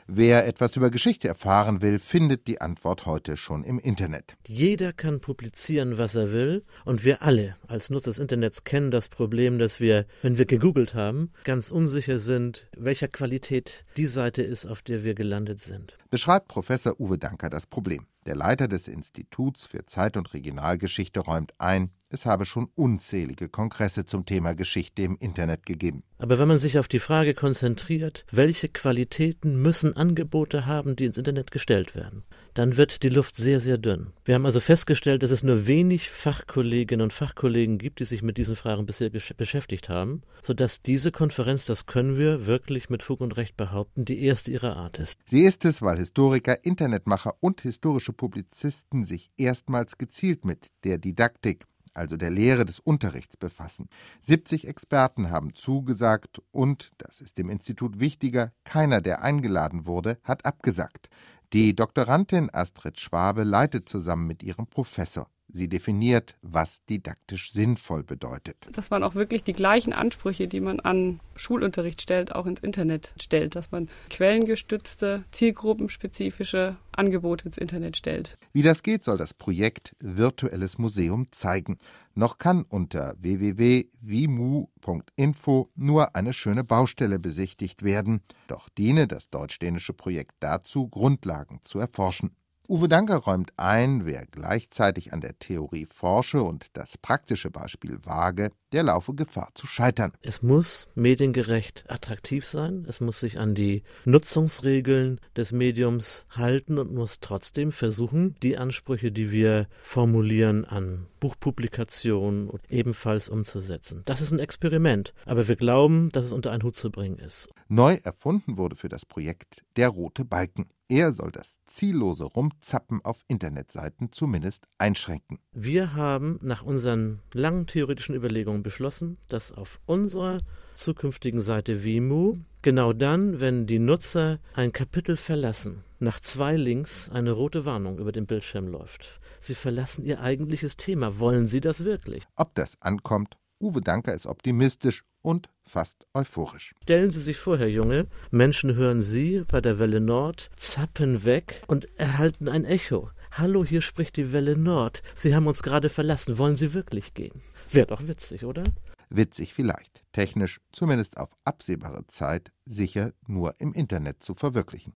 Wer etwas über Geschichte erfahren will, findet die Antwort heute schon im Internet. Jeder kann publizieren, was er will, und wir alle als Nutzer des Internets kennen das Problem, dass wir, wenn wir gegoogelt haben, ganz unsicher sind, welcher Qualität die Seite ist, auf der wir gelandet sind. Beschreibt Professor Uwe Danker das Problem. Der Leiter des Instituts für Zeit- und Regionalgeschichte räumt ein, es habe schon unzählige Kongresse zum Thema Geschichte im Internet gegeben. Aber wenn man sich auf die Frage konzentriert, welche Qualitäten müssen Angebote haben, die ins Internet gestellt werden, dann wird die Luft sehr, sehr dünn. Wir haben also festgestellt, dass es nur wenig Fachkolleginnen und Fachkollegen gibt, die sich mit diesen Fragen bisher beschäftigt haben, sodass diese Konferenz, das können wir wirklich mit Fug und Recht behaupten, die erste ihrer Art ist. Sie ist es, weil Historiker, Internetmacher und historische Publizisten sich erstmals gezielt mit der Didaktik, also der Lehre des Unterrichts, befassen. 70 Experten haben zugesagt und, das ist dem Institut wichtiger, keiner, der eingeladen wurde, hat abgesagt. Die Doktorandin Astrid Schwabe leitet zusammen mit ihrem Professor. Sie definiert, was didaktisch sinnvoll bedeutet. Dass man auch wirklich die gleichen Ansprüche, die man an Schulunterricht stellt, auch ins Internet stellt. Dass man quellengestützte, zielgruppenspezifische Angebote ins Internet stellt. Wie das geht, soll das Projekt Virtuelles Museum zeigen. Noch kann unter www.vimu.info nur eine schöne Baustelle besichtigt werden. Doch diene das deutsch-dänische Projekt dazu, Grundlagen zu erforschen. Uwe Danker räumt ein, wer gleichzeitig an der Theorie forsche und das praktische Beispiel wage, der laufe Gefahr zu scheitern. Es muss mediengerecht attraktiv sein, es muss sich an die Nutzungsregeln des Mediums halten und muss trotzdem versuchen, die Ansprüche, die wir formulieren, an Buchpublikationen ebenfalls umzusetzen. Das ist ein Experiment, aber wir glauben, dass es unter einen Hut zu bringen ist. Neu erfunden wurde für das Projekt der rote Balken. Er soll das ziellose Rumzappen auf Internetseiten zumindest einschränken. Wir haben nach unseren langen theoretischen Überlegungen beschlossen, dass auf unserer zukünftigen Seite Vimu genau dann, wenn die Nutzer ein Kapitel verlassen, nach 2 Links eine rote Warnung über dem Bildschirm läuft. Sie verlassen ihr eigentliches Thema. Wollen Sie das wirklich? Ob das ankommt? Uwe Danker ist optimistisch und fast euphorisch. Stellen Sie sich vor, Herr Junge, Menschen hören Sie bei der Welle Nord, zappen weg und erhalten ein Echo. Hallo, hier spricht die Welle Nord. Sie haben uns gerade verlassen. Wollen Sie wirklich gehen? Wäre doch witzig, oder? Witzig vielleicht, technisch, zumindest auf absehbare Zeit, sicher nur im Internet zu verwirklichen.